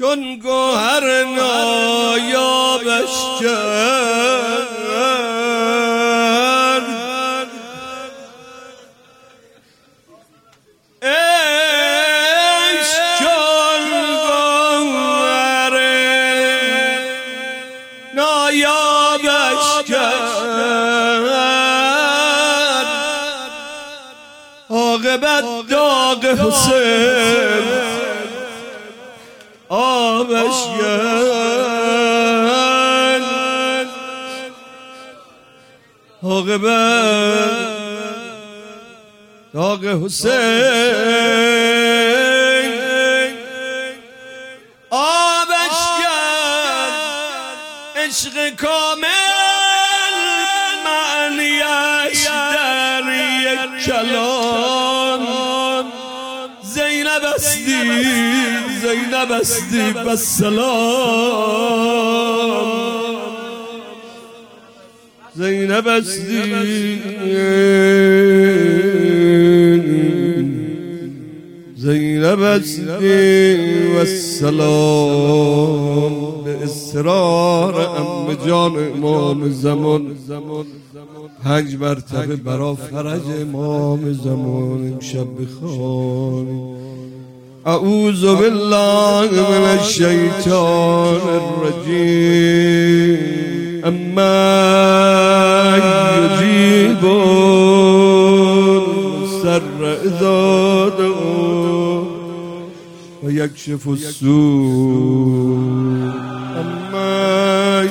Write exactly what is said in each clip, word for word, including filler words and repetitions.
چون گوهر نایابش کرد عشق چون گوهر نایابش کرد عاقبت داغ حسین آبش کرد عاقبت داغ حسین آبش کرد عشق کامل معنیش در یک کلام زینب استی زینب استی بسلام زینب استی زینب استی والسلام به اصرار عمه جان امام زمان پنج مرتبه برا فرج امام زمان امشب بخوان اعوذ بالله من الشیطان الرجیم اما یجیبون سر اذا دعوا و یکشف السوء اما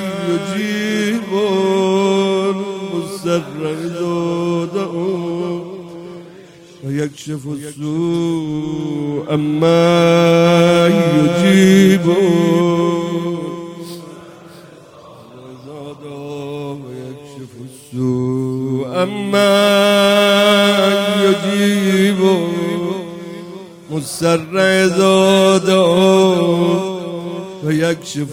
یجیبون سر اذا دعوا و یکشف السوء اما یجیبون اما یجیبون مضطر اذا دعا و یکشف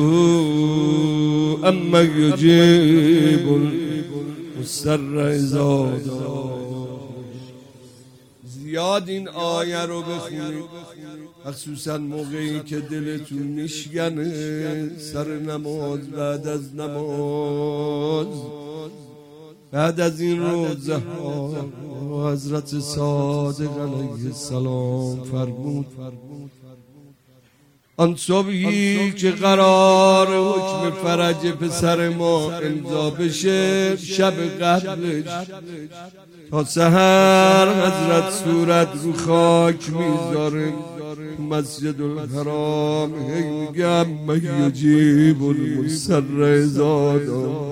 السوء اما یجیبون مضطر اذا دعا. زیاد این آیه رو بخونید مخصوصا موقعی که دلتون میشکنه سر نماز بعد از نماز بعد از این روزه ها حضرت صادق علیه السلام فرمود آن صبحی که قرار حکم فرج پسر ما امضا بشه شب قبلش تا سحر حضرت صورت رو خاک میذاره مسجد الحرام هی میگم یجیب المضطر اذا دعا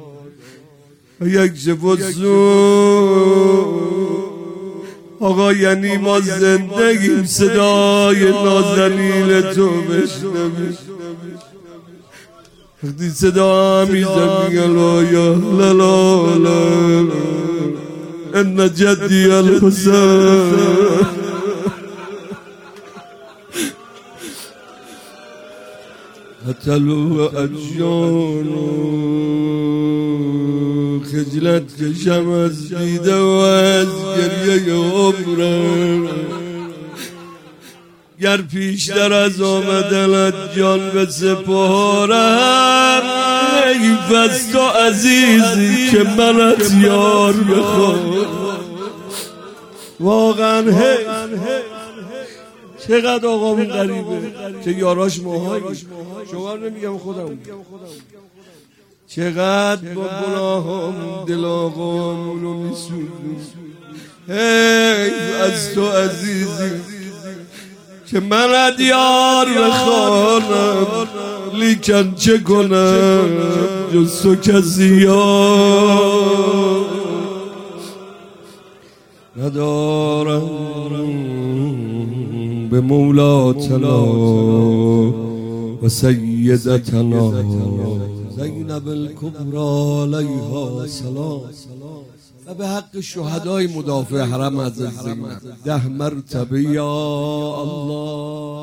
یکشف السوء. آقا یعنی ما زندگیم صدای نازنین تو بشنویم وقتی صدا میزن میگن یا لا لا لا ان جدی الحسین قتلوا اجیانو خجلت کشم از دیده و از گریه عمرم گر پیشتر از آمدنت جان به سپارم حیف از تو عزیزی که منت یار بخوام واقعا حیف چقدر آقامون غریبه که یاراش ماهایی شما نمیگم خودم چقدر با گناهام دل آقامونو میسوزون حیف از تو عزیزی که من دیار بخوانم لیکن چه کنم جز تو کسی یار ندارم به مولاتنا و سیدتنا زینب الکبری علیها سلام و به حق شهدای مدافع حرم حضرت زینب ده مرتبه یا الله